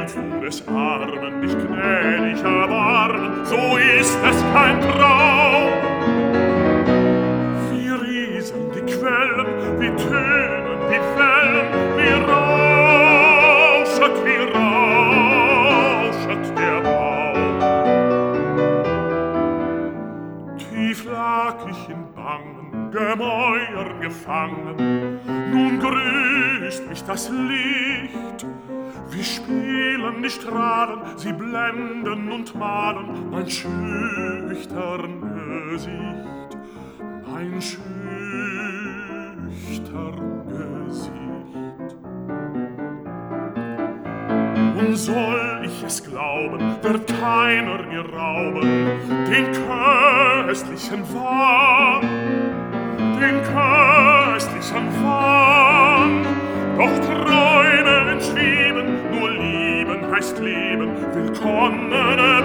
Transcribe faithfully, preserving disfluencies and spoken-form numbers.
zu des Armen mich gnädig erbarmen, so ist es kein Traum. Wie rieseln die Quellen, wie tönen die Wellen, wie rauschet, wie rauschet der Baum. Tief lag ich in bangen Gemäuern gefangen, nun grüßt mich das Licht. Wie spielen die Strahlen, sie blenden und malen mein schüchtern Gesicht, mein schüchtern Gesicht. Und soll ich es glauben, wird keiner mir rauben den köstlichen Wahn, den köstlichen Wahn. Doch Träume entschweben, nur lieben heißt leben, willkommene